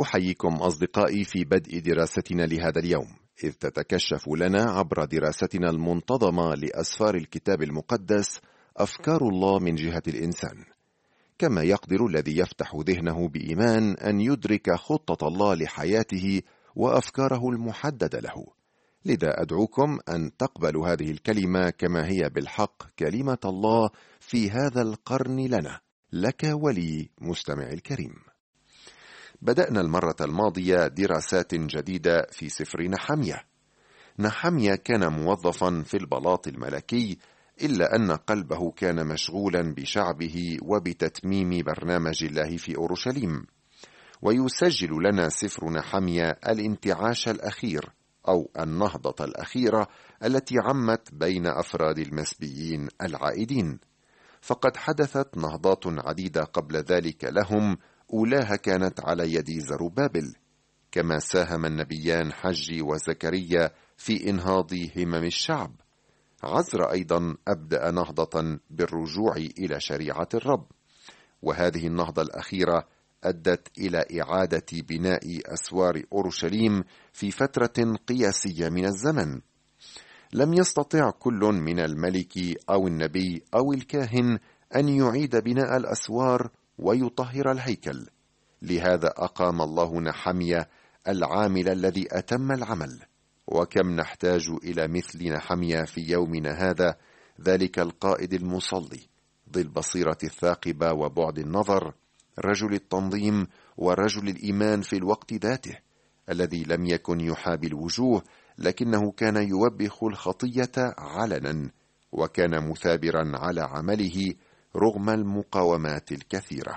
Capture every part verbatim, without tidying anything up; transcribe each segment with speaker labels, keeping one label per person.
Speaker 1: أحييكم أصدقائي في بدء دراستنا لهذا اليوم، إذ تتكشف لنا عبر دراستنا المنتظمة لأسفار الكتاب المقدس أفكار الله من جهة الإنسان، كما يقدر الذي يفتح ذهنه بإيمان أن يدرك خطة الله لحياته وأفكاره المحددة له. لذا أدعوكم أن تقبلوا هذه الكلمة كما هي بالحق كلمة الله في هذا القرن لنا، لك ولي مستمع الكريم. بدأنا المرة الماضية دراسات جديدة في سفر نحمية. نحمية كان موظفا في البلاط الملكي، إلا أن قلبه كان مشغولا بشعبه وبتتميم برنامج الله في أورشليم. ويسجل لنا سفر نحمية الانتعاش الأخير أو النهضة الأخيرة التي عمت بين أفراد المسبيين العائدين، فقد حدثت نهضات عديدة قبل ذلك لهم، أولاها كانت على يد زروبابل، كما ساهم النبيان حجي وزكريا في إنهاض همم الشعب. عزر أيضا أبدأ نهضة بالرجوع إلى شريعة الرب، وهذه النهضة الأخيرة أدت إلى إعادة بناء أسوار أورشليم في فترة قياسية من الزمن. لم يستطع كل من الملك أو النبي أو الكاهن أن يعيد بناء الأسوار ويطهر الهيكل، لهذا أقام الله نحمية العامل الذي أتم العمل. وكم نحتاج إلى مثل نحمية في يومنا هذا، ذلك القائد المصلي ذي البصيرة الثاقبة وبعد النظر، رجل التنظيم ورجل الإيمان في الوقت ذاته، الذي لم يكن يحابي الوجوه، لكنه كان يوبخ الخطية علنا، وكان مثابرا على عمله رغم المقاومات الكثيرة.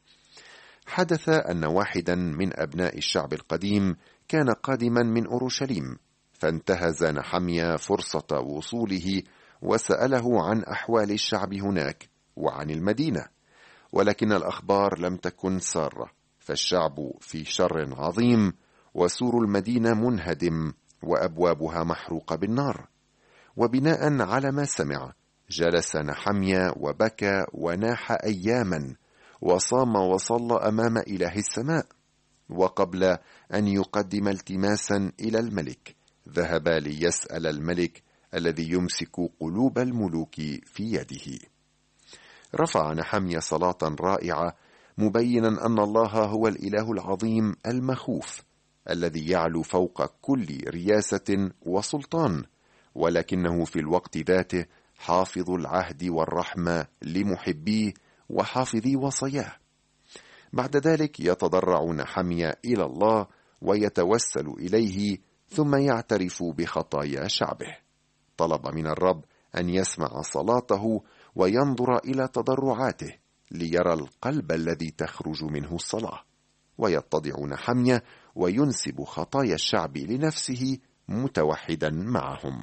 Speaker 1: حدث أن واحدا من أبناء الشعب القديم كان قادما من أورشليم، فانتهز نحمية فرصة وصوله وسأله عن أحوال الشعب هناك وعن المدينة، ولكن الأخبار لم تكن سارة، فالشعب في شر عظيم، وسور المدينة منهدم وأبوابها محروقة بالنار. وبناء على ما سمع جلس نحمية وبكى وناح أياما، وصام وصلى أمام إله السماء. وقبل أن يقدم التماسا إلى الملك، ذهب ليسأل الملك الذي يمسك قلوب الملوك في يده. رفع نحمية صلاة رائعة، مبينا أن الله هو الإله العظيم المخوف الذي يعلو فوق كل رياسة وسلطان، ولكنه في الوقت ذاته حافظ العهد والرحمة لمحبيه وحافظي وصاياه. بعد ذلك يتضرع نحمية إلى الله ويتوسل إليه، ثم يعترف بخطايا شعبه. طلب من الرب أن يسمع صلاته وينظر إلى تضرعاته ليرى القلب الذي تخرج منه الصلاة، ويتضع نحمية وينسب خطايا الشعب لنفسه متوحدا معهم.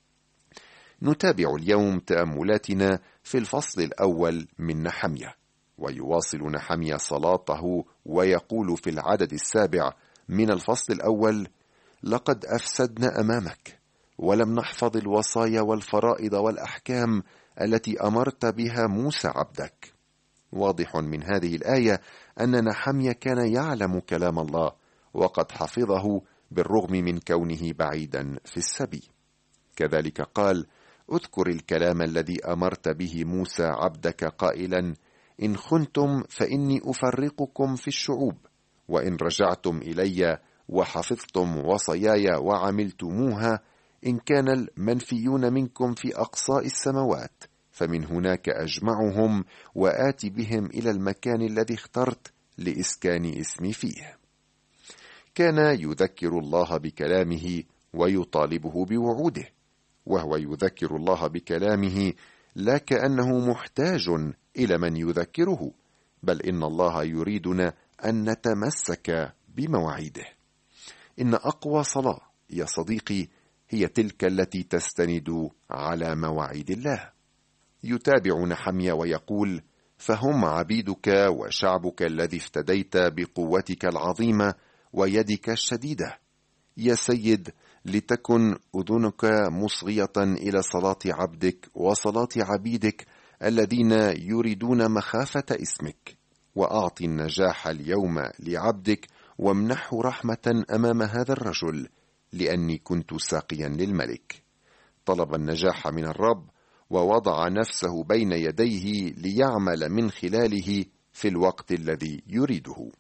Speaker 1: نتابع اليوم تأملاتنا في الفصل الأول من نحمية، ويواصل نحمية صلاته ويقول في العدد السابع من الفصل الأول: لقد أفسدنا أمامك، ولم نحفظ الوصايا والفرائض والأحكام التي أمرت بها موسى عبدك. واضح من هذه الآية أن نحمية كان يعلم كلام الله، وقد حفظه بالرغم من كونه بعيدا في السبي. كذلك قال: اذكر الكلام الذي أمرت به موسى عبدك قائلا: إن خنتم فإني أفرقكم في الشعوب، وإن رجعتم إلي وحفظتم وصاياي وعملتموها، إن كان المنفيون منكم في أقصاء السماوات، فمن هناك أجمعهم وآتي بهم إلى المكان الذي اخترت لإسكان اسمي فيه. كان يذكر الله بكلامه ويطالبه بوعوده، وهو يذكر الله بكلامه لا كأنه محتاج إلى من يذكره، بل إن الله يريدنا أن نتمسك بمواعيده. إن أقوى صلاة يا صديقي هي تلك التي تستند على مواعيد الله. يتابع نحمية ويقول: فهم عبيدك وشعبك الذي افتديت بقوتك العظيمة ويدك الشديدة. يا سيد، لتكن أذنك مصغية إلى صلاة عبدك وصلاة عبيدك الذين يريدون مخافة اسمك، وأعطي النجاح اليوم لعبدك وامنحه رحمة أمام هذا الرجل، لأني كنت ساقيا للملك. طلب النجاح من الرب ووضع نفسه بين يديه ليعمل من خلاله في الوقت الذي يريده.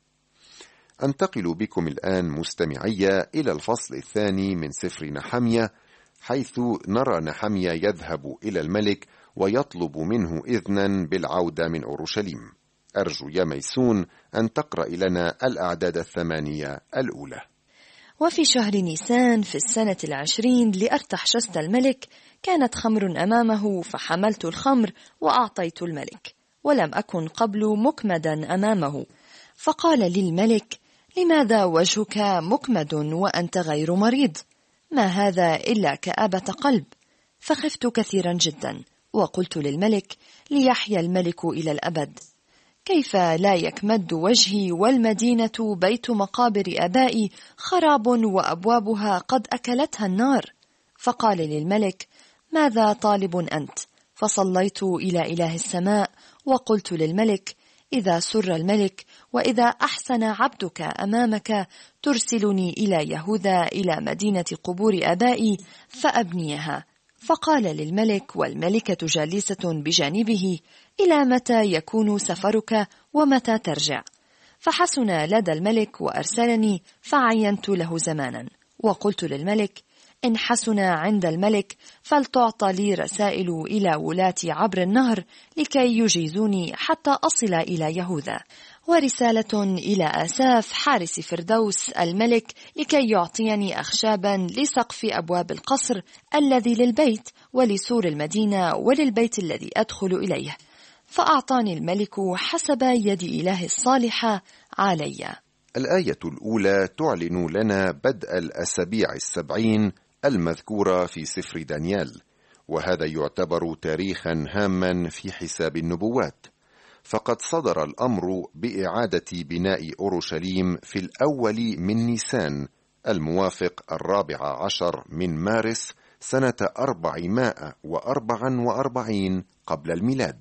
Speaker 1: أنتقل بكم الآن مستمعي إلى الفصل الثاني من سفر نحميا، حيث نرى نحميا يذهب إلى الملك ويطلب منه إذنا بالعودة من أورشليم. أرجو يا ميسون أن تقرأ لنا الأعداد الثمانية الأولى.
Speaker 2: وفي شهر نيسان في السنة العشرين لأرتحشست الملك كانت خمر أمامه، فحملت الخمر وأعطيت الملك، ولم أكن قبل مكمدا أمامه. فقال للملك: لماذا وجهك مكمد وأنت غير مريض؟ ما هذا إلا كآبة قلب. فخفت كثيرا جدا، وقلت للملك: ليحيا الملك إلى الأبد. كيف لا يكمد وجهي والمدينة بيت مقابر آبائي خراب وأبوابها قد أكلتها النار؟ فقال للملك: ماذا طالب أنت؟ فصليت إلى إله السماء وقلت للملك: إذا سر الملك وإذا أحسن عبدك أمامك ترسلني إلى يهوذا إلى مدينة قبور آبائي فأبنيها. فقال للملك والملكة جالسة بجانبه: إلى متى يكون سفرك ومتى ترجع؟ فحسن لدى الملك وأرسلني، فعينت له زمانا، وقلت للملك: إن حسن عند الملك فلتعطى لي رسائل إلى ولاة عبر النهر لكي يجيزوني حتى أصل إلى يهوذا، ورسالة إلى آساف حارس فردوس الملك لكي يعطيني أخشابا لسقف أبواب القصر الذي للبيت ولسور المدينة وللبيت الذي أدخل إليه. فأعطاني الملك حسب يد إله الصالحة علي.
Speaker 1: الآية الأولى تعلن لنا بدء الأسابيع السبعين المذكورة في سفر دانيال، وهذا يعتبر تاريخا هاما في حساب النبوات، فقد صدر الأمر بإعادة بناء أورشليم في الأول من نيسان الموافق الرابع عشر من مارس سنة أربعمائة وأربعة وأربعين قبل الميلاد.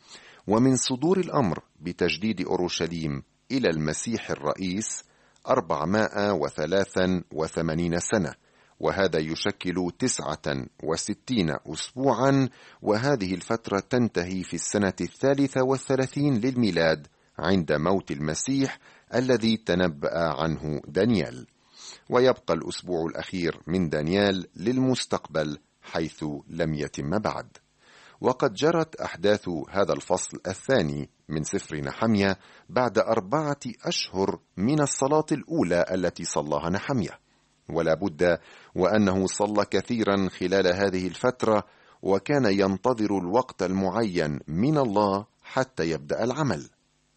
Speaker 1: ومن صدور الأمر بتجديد أورشليم إلى المسيح الرئيس أربعمائة وثلاثة وثمانين سنة، وهذا يشكل تسعة وستين أسبوعا، وهذه الفترة تنتهي في السنة الثالثة والثلاثين للميلاد عند موت المسيح الذي تنبأ عنه دانيال، ويبقى الأسبوع الأخير من دانيال للمستقبل حيث لم يتم بعد. وقد جرت أحداث هذا الفصل الثاني من سفر نحميا بعد أربعة أشهر من الصلاة الأولى التي صلاها نحميا، ولا بد وأنه صلى كثيرا خلال هذه الفترة، وكان ينتظر الوقت المعين من الله حتى يبدأ العمل.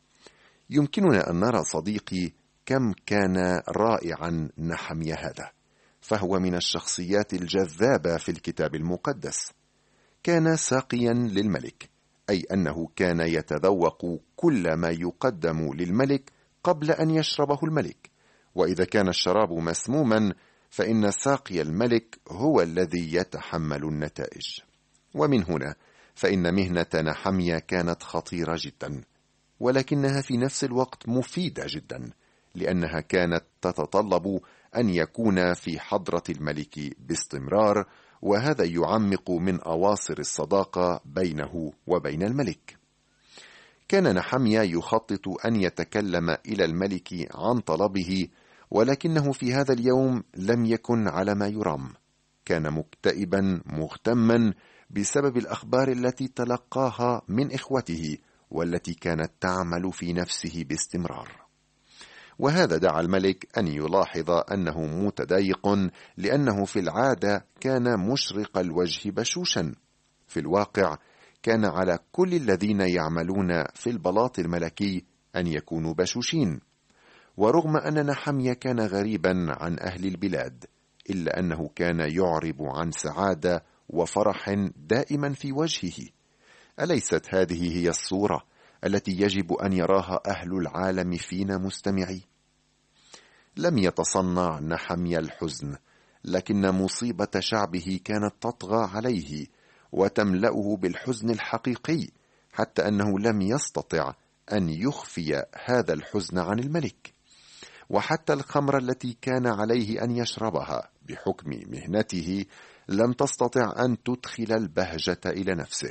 Speaker 1: يمكننا أن نرى صديقي كم كان رائعا نحميا هذا، فهو من الشخصيات الجذابة في الكتاب المقدس. كان ساقيا للملك، أي أنه كان يتذوق كل ما يقدم للملك قبل أن يشربه الملك، وإذا كان الشراب مسموما فإن ساقي الملك هو الذي يتحمل النتائج. ومن هنا فإن مهنة نحميا كانت خطيرة جدا، ولكنها في نفس الوقت مفيدة جدا، لأنها كانت تتطلب أن يكون في حضرة الملك باستمرار، وهذا يعمق من أواصر الصداقة بينه وبين الملك. كان نحميا يخطط أن يتكلم إلى الملك عن طلبه، ولكنه في هذا اليوم لم يكن على ما يرام. كان مكتئبا مغتما بسبب الأخبار التي تلقاها من إخوته والتي كانت تعمل في نفسه باستمرار، وهذا دعا الملك أن يلاحظ أنه متضايق، لأنه في العادة كان مشرق الوجه بشوشا. في الواقع كان على كل الذين يعملون في البلاط الملكي أن يكونوا بشوشين. ورغم أن نحميا كان غريبا عن أهل البلاد، إلا أنه كان يعرب عن سعادة وفرح دائما في وجهه. أليست هذه هي الصورة التي يجب أن يراها أهل العالم فينا مستمعي؟ لم يتصنع نحميا الحزن، لكن مصيبة شعبه كانت تطغى عليه وتملأه بالحزن الحقيقي، حتى أنه لم يستطع أن يخفي هذا الحزن عن الملك. وحتى الخمر التي كان عليه أن يشربها بحكم مهنته لم تستطع أن تدخل البهجة إلى نفسه.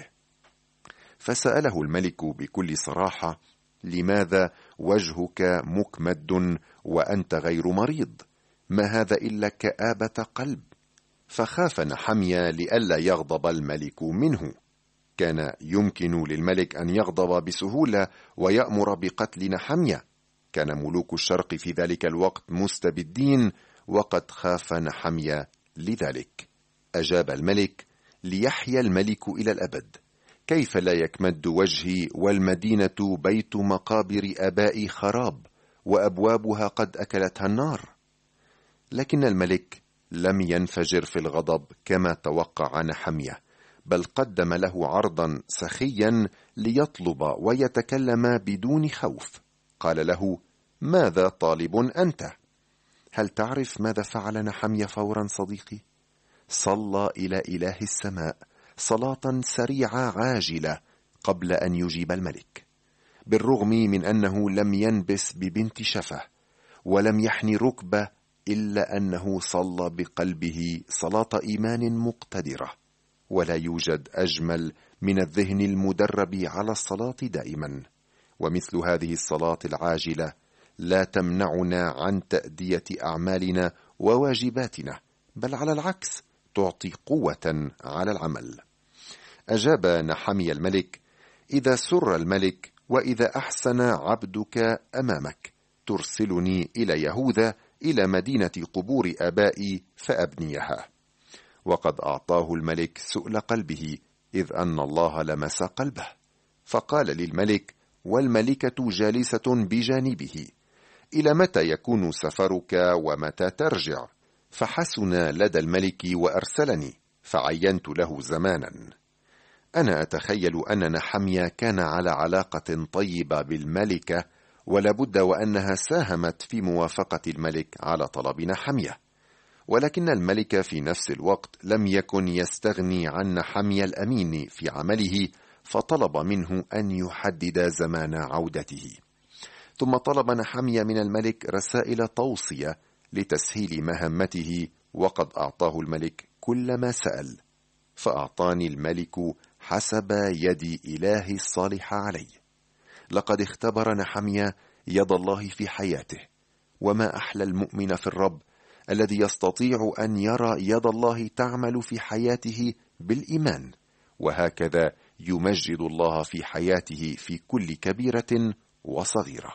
Speaker 1: فسأله الملك بكل صراحة: لماذا وجهك مكمد وأنت غير مريض؟ ما هذا إلا كآبة قلب؟ فخاف نحميا لئلا يغضب الملك منه. كان يمكن للملك أن يغضب بسهولة ويأمر بقتل نحميا. كان ملوك الشرق في ذلك الوقت مستبدين، وقد خاف نحميا لذلك. أجاب الملك: ليحيا الملك إلى الأبد، كيف لا يكمد وجهي والمدينة بيت مقابر آبائي خراب وأبوابها قد أكلتها النار؟ لكن الملك لم ينفجر في الغضب كما توقع نحميا، بل قدم له عرضا سخيا ليطلب ويتكلم بدون خوف. قال له: ماذا طالب أنت؟ هل تعرف ماذا فعل نحميا فورا صديقي؟ صلى إلى إله السماء صلاة سريعة عاجلة قبل أن يجيب الملك، بالرغم من أنه لم ينبس ببنت شفه ولم يحني ركبة، إلا أنه صلى بقلبه صلاة إيمان مقتدرة. ولا يوجد أجمل من الذهن المدرب على الصلاة دائما، ومثل هذه الصلاة العاجلة لا تمنعنا عن تأدية أعمالنا وواجباتنا، بل على العكس تعطي قوة على العمل. أجاب نحميا الملك: إذا سر الملك وإذا أحسن عبدك أمامك ترسلني إلى يهوذا إلى مدينة قبور آبائي فأبنيها. وقد أعطاه الملك سؤل قلبه، إذ أن الله لمس قلبه، فقال للملك والملكة جالسة بجانبه: إلى متى يكون سفرك ومتى ترجع؟ فحسن لدى الملك وأرسلني، فعينت له زمانا. أنا أتخيل أن نحميا كان على علاقة طيبة بالملكة، ولابد وأنها ساهمت في موافقة الملك على طلب نحميا. ولكن الملك في نفس الوقت لم يكن يستغني عن نحميا الأمين في عمله، فطلب منه أن يحدد زمان عودته. ثم طلب نحميا من الملك رسائل توصية لتسهيل مهمته، وقد أعطاه الملك كل ما سأل. فأعطاني الملك حسب يد إلهي الصالح علي. لقد اختبر نحميا يد الله في حياته، وما أحلى المؤمن في الرب الذي يستطيع أن يرى يد الله تعمل في حياته بالإيمان، وهكذا يمجد الله في حياته في كل كبيرة وصغيرة.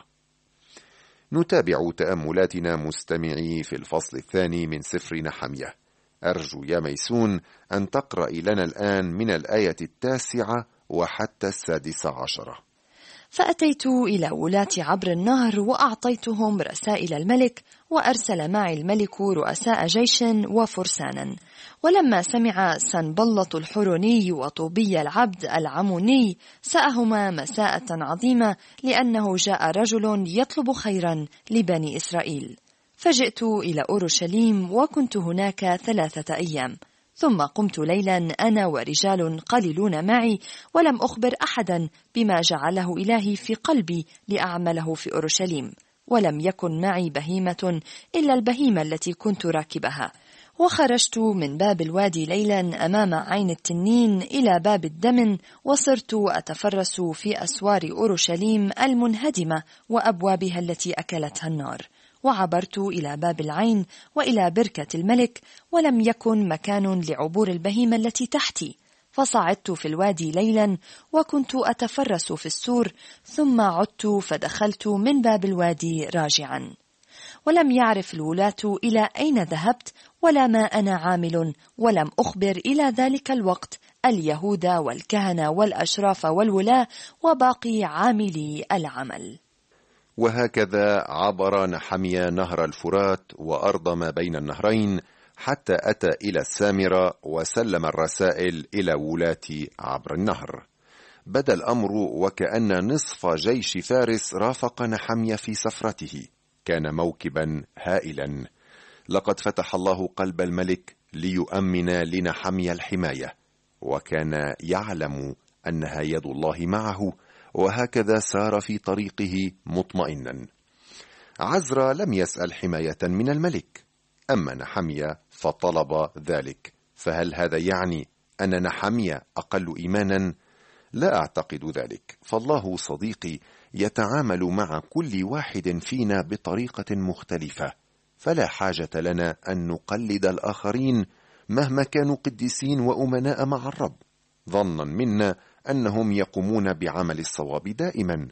Speaker 1: نتابع تأملاتنا مستمعي في الفصل الثاني من سفر نحميا. أرجو يا ميسون أن تقرأ لنا الآن من الآية التاسعة وحتى السادسة عشرة.
Speaker 2: فأتيت إلى ولاة عبر النهر وأعطيتهم رسائل الملك، وأرسل معي الملك رؤساء جيش وفرسانا. ولما سمع سنبلط الحروني وطوبي العبد العموني سأهما مساءة عظيمة، لأنه جاء رجل يطلب خيرا لبني إسرائيل. فجئت إلى أورشليم وكنت هناك ثلاثة أيام. ثم قمت ليلا أنا ورجال قليلون معي، ولم أخبر أحدا بما جعله إلهي في قلبي لأعمله في أورشليم. ولم يكن معي بهيمة إلا البهيمة التي كنت راكبها. وخرجت من باب الوادي ليلا أمام عين التنين إلى باب الدمن، وصرت أتفرس في أسوار أورشليم المنهدمة وأبوابها التي أكلتها النار. وعبرت إلى باب العين وإلى بركة الملك، ولم يكن مكان لعبور البهيمة التي تحتي. فصعدت في الوادي ليلا وكنت أتفرس في السور، ثم عدت فدخلت من باب الوادي راجعا. ولم يعرف الولاة إلى أين ذهبت ولا ما أنا عامل، ولم أخبر إلى ذلك الوقت اليهود والكهنة والأشراف والولاة وباقي عاملي العمل.
Speaker 1: وهكذا عبر نحميا نهر الفرات وأرض ما بين النهرين حتى أتى إلى السامرة، وسلم الرسائل إلى ولاة عبر النهر. بدا الأمر وكأن نصف جيش فارس رافق نحميا في سفرته. كان موكبا هائلا. لقد فتح الله قلب الملك ليؤمن لنحميا الحماية، وكان يعلم أنها يد الله معه، وهكذا سار في طريقه مطمئنا. عزرا لم يسأل حماية من الملك، أما نحميا فطلب ذلك. فهل هذا يعني أن نحميا أقل إيمانا؟ لا أعتقد ذلك، فالله صديقي يتعامل مع كل واحد فينا بطريقة مختلفة، فلا حاجة لنا أن نقلد الآخرين مهما كانوا قديسين وأمناء مع الرب، ظنا منا أنهم يقومون بعمل الصواب دائما.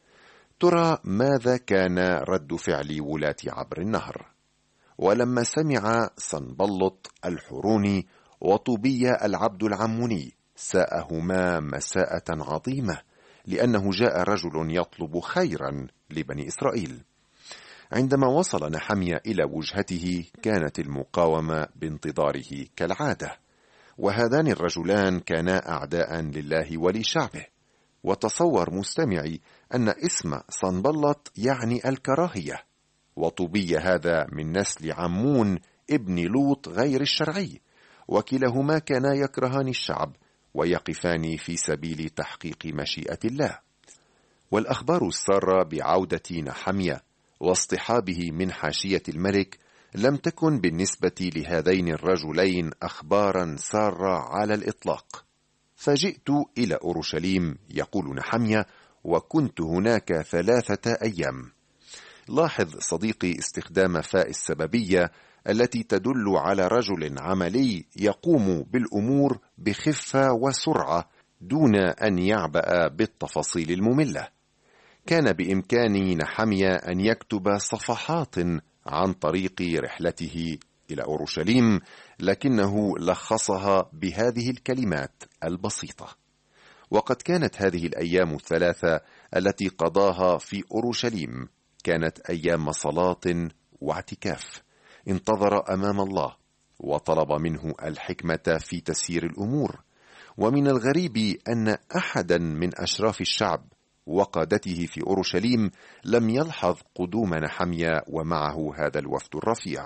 Speaker 1: ترى ماذا كان رد فعل ولاة عبر النهر؟ ولما سمع صنبلط الحروني وطوبيا العبد العموني ساءهما مساءة عظيمة، لأنه جاء رجل يطلب خيرا لبني إسرائيل. عندما وصل نحميا إلى وجهته كانت المقاومة بانتظاره كالعادة، وهذان الرجلان كانا أعداء لله ولشعبه. وتصور مستمعي أن اسم صنبلط يعني الكراهية، وطوبيا هذا من نسل عمون ابن لوط غير الشرعي، وكلاهما كانا يكرهان الشعب ويقفان في سبيل تحقيق مشيئة الله. والأخبار السارة بعودة نحميا واصطحابه من حاشية الملك لم تكن بالنسبة لهذين الرجلين أخبارا سارة على الإطلاق. فجئت إلى أورشليم، يقول نحميا، وكنت هناك ثلاثة أيام. لاحظ صديقي استخدام فاء السببية التي تدل على رجل عملي يقوم بالأمور بخفة وسرعة دون أن يعبأ بالتفاصيل المملة. كان بإمكان نحميا أن يكتب صفحات عن طريق رحلته إلى أورشليم، لكنه لخصها بهذه الكلمات البسيطة. وقد كانت هذه الأيام الثلاثة التي قضاها في أورشليم كانت أيام صلاة واعتكاف. انتظر أمام الله وطلب منه الحكمة في تسيير الأمور. ومن الغريب أن أحدا من أشراف الشعب وقادته في أورشليم لم يلحظ قدوم نحميا ومعه هذا الوفد الرفيع.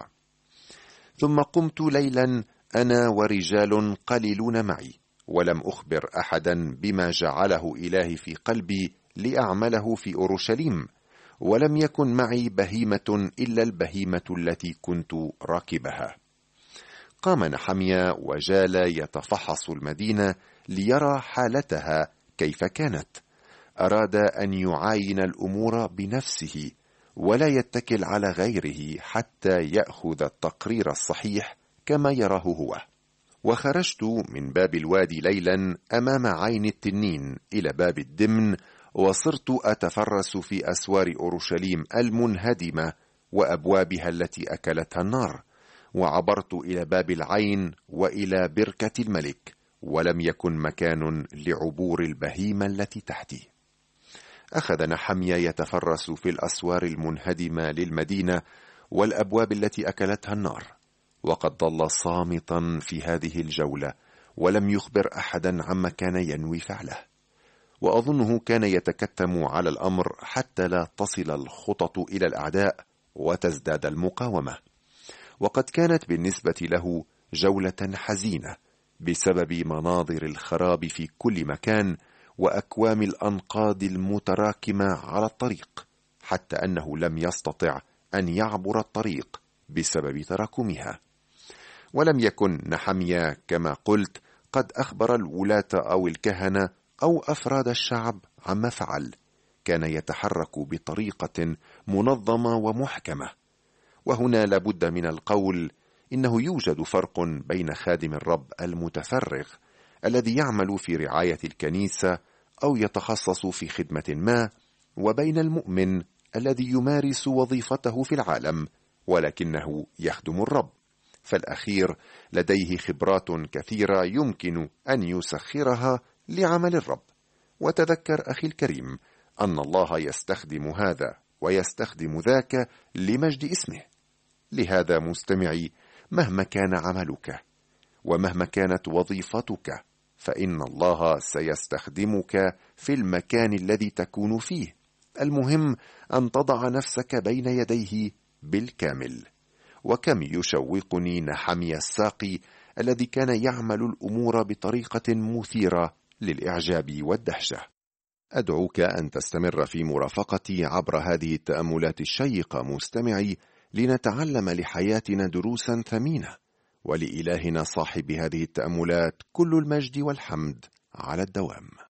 Speaker 1: ثم قمت ليلا أنا ورجال قليلون معي، ولم أخبر أحدا بما جعله إلهي في قلبي لأعمله في أورشليم، ولم يكن معي بهيمة إلا البهيمة التي كنت راكبها. قام نحميا وجال يتفحص المدينة ليرى حالتها كيف كانت. أراد أن يعاين الأمور بنفسه ولا يتكل على غيره حتى يأخذ التقرير الصحيح كما يراه هو. وخرجت من باب الوادي ليلا أمام عين التنين إلى باب الدمن، وصرت أتفرس في أسوار أورشليم المنهدمة وأبوابها التي أكلتها النار، وعبرت إلى باب العين وإلى بركة الملك، ولم يكن مكان لعبور البهيمة التي تحتي. أخذ نحميا يتفرس في الأسوار المنهدمة للمدينة والأبواب التي أكلتها النار، وقد ظل صامتا في هذه الجولة ولم يخبر أحدا عما كان ينوي فعله. وأظنه كان يتكتم على الأمر حتى لا تصل الخطط إلى الأعداء وتزداد المقاومة. وقد كانت بالنسبة له جولة حزينة بسبب مناظر الخراب في كل مكان وأكوام الأنقاض المتراكمة على الطريق، حتى أنه لم يستطع أن يعبر الطريق بسبب تراكمها. ولم يكن نحميا كما قلت قد أخبر الولاة أو الكهنة أو أفراد الشعب عما فعل. كان يتحرك بطريقة منظمة ومحكمة. وهنا لابد من القول إنه يوجد فرق بين خادم الرب المتفرغ الذي يعمل في رعاية الكنيسة أو يتخصص في خدمة ما، وبين المؤمن الذي يمارس وظيفته في العالم ولكنه يخدم الرب، فالأخير لديه خبرات كثيرة يمكن أن يسخرها لعمل الرب. وتذكر أخي الكريم أن الله يستخدم هذا ويستخدم ذاك لمجد اسمه. لهذا مستمعي، مهما كان عملك ومهما كانت وظيفتك فإن الله سيستخدمك في المكان الذي تكون فيه. المهم أن تضع نفسك بين يديه بالكامل. وكم يشوقني نحميا الساقي الذي كان يعمل الأمور بطريقة مثيرة للإعجاب والدهشة. أدعوك أن تستمر في مرافقتي عبر هذه التأملات الشيقة مستمعي، لنتعلم لحياتنا دروسا ثمينة، ولإلهنا صاحب هذه التأملات كل المجد والحمد على الدوام.